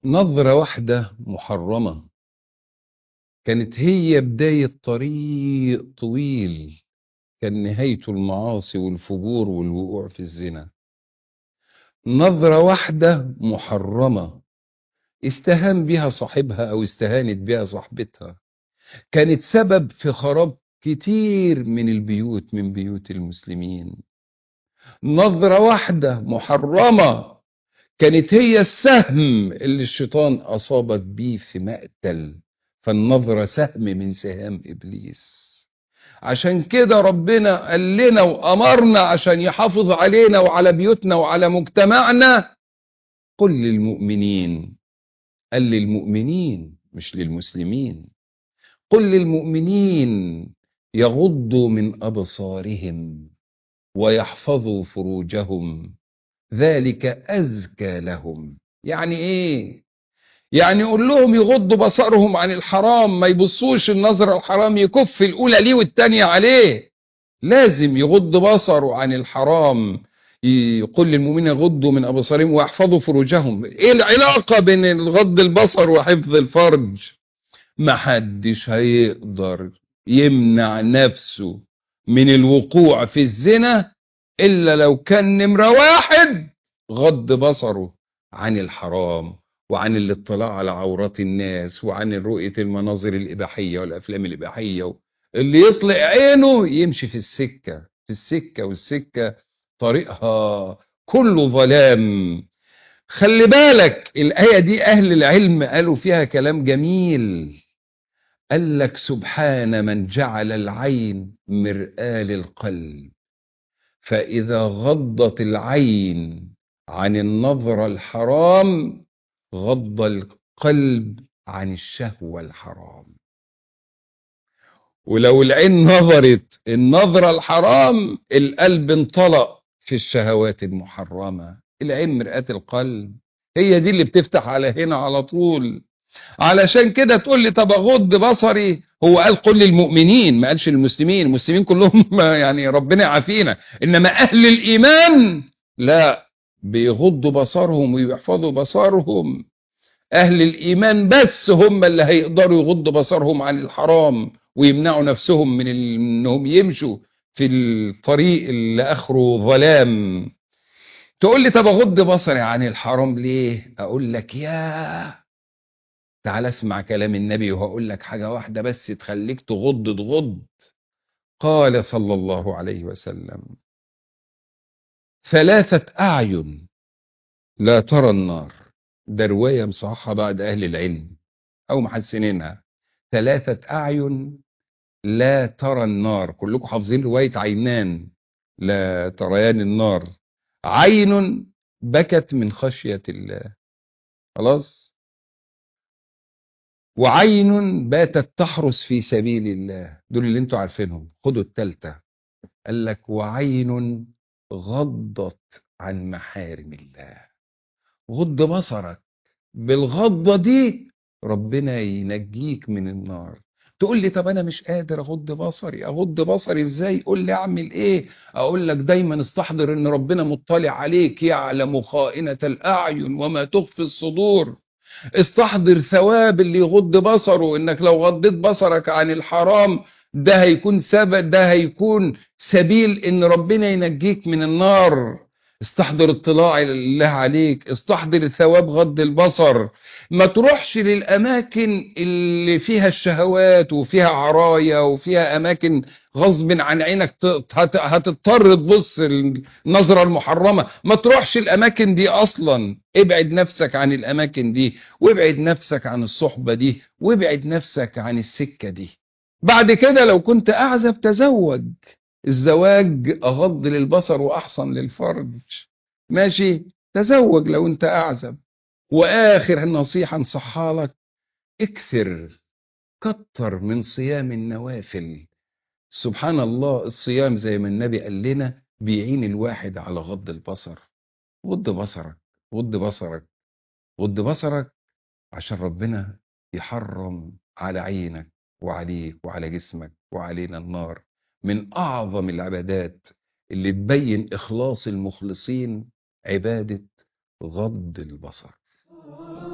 نظرة واحدة محرمة كانت هي بداية طريق طويل كان نهايته المعاصي والفجور والوقوع في الزنا. نظرة واحدة محرمة استهان بها صاحبها أو استهانت بها صاحبتها كانت سبب في خراب كتير من البيوت من بيوت المسلمين. نظرة واحدة محرمة كانت هي السهم اللي الشيطان أصابك بيه في مقتل، فالنظرة سهم من سهام إبليس. عشان كده ربنا قال لنا وأمرنا عشان يحافظ علينا وعلى بيوتنا وعلى مجتمعنا. قل للمؤمنين، قال للمؤمنين مش للمسلمين، قل للمؤمنين يغضوا من أبصارهم ويحفظوا فروجهم ذلك أزكى لهم. يعني إيه؟ يعني قول لهم يغضوا بصرهم عن الحرام، ما يبصوش النظر الحرام يكف الأولى ليه والتانية عليه، لازم يغض بصره عن الحرام. يقول للمؤمنين يغضوا من أبصارهم ويحفظوا فروجهم. إيه العلاقة بين غض البصر وحفظ الفرج؟ محدش هيقدر يمنع نفسه من الوقوع في الزنا إلا لو كان نمرة واحد غض بصره عن الحرام وعن الاطلاع على عورات الناس وعن رؤية المناظر الإباحية والأفلام الإباحية. اللي يطلق عينه يمشي في السكة والسكة طريقها كله ظلام. خلي بالك الآية دي أهل العلم قالوا فيها كلام جميل. قال لك سبحان من جعل العين مرآة للقلب، فإذا غضت العين عن النظر الحرام غض القلب عن الشهوة الحرام. ولو العين نظرت النظرة الحرام القلب انطلق في الشهوات المحرمة. العين مرآة القلب، هي دي اللي بتفتح على هنا على طول. علشان كده تقول لي طب اغض بصري، هو قال قل للمؤمنين ما قالش للمسلمين، المسلمين كلهم يعني ربنا يعافينا، انما اهل الايمان لا، بيغضوا بصرهم ويحفظوا بصرهم. اهل الايمان بس هم اللي هيقدروا يغضوا بصرهم عن الحرام ويمنعوا نفسهم من انهم يمشوا في الطريق اللي اخره ظلام. تقول لي طب اغض بصري عن الحرام ليه؟ اقول لك تعال اسمع كلام النبي وهقول لك حاجة واحدة بس تخليك تغض. قال صلى الله عليه وسلم: ثلاثة أعين لا ترى النار. ده رواية مصححة بعد أهل العلم أو محسنينها. ثلاثة أعين لا ترى النار. كلكم حافظين رواية عينان لا تريان النار. عين بكت من خشية الله، خلاص، وعين باتت تحرس في سبيل الله. دول اللي انتوا عارفينهم. خدوا التالتة، قال لك وعين غضت عن محارم الله. غض بصرك بالغضة دي ربنا ينجيك من النار. تقول لي طب انا مش قادر اغض بصري، اغض بصري ازاي؟ قول لي اعمل ايه؟ اقول لك دايما استحضر ان ربنا مطلع عليك، يعلم خائنة الاعين وما تخفي الصدور. استحضر ثواب اللي يغض بصره، انك لو غضيت بصرك عن الحرام ده هيكون سبب، ده هيكون سبيل ان ربنا ينجيك من النار. استحضر اطلاع الله عليك، استحضر ثواب غض البصر. ما تروحش للاماكن اللي فيها الشهوات وفيها عرايا وفيها اماكن غصب عن عينك هتضطر تبص النظرة المحرمة. ما تروحش الاماكن دي اصلا، ابعد نفسك عن الاماكن دي، وابعد نفسك عن الصحبة دي، وابعد نفسك عن السكة دي. بعد كده لو كنت اعزب تزوج، الزواج اغض للبصر واحسن للفرج. ماشي، تزوج لو انت اعزب. واخر نصيحة انصحها لك: اكثر، كتر من صيام النوافل. سبحان الله، الصيام زي ما النبي قال لنا بيعين الواحد على غض البصر. غض بصرك، غض بصرك، غض بصرك، عشان ربنا يحرم على عينك وعليك وعلى جسمك وعلينا النار. من أعظم العبادات اللي تبين إخلاص المخلصين عبادة غض البصر.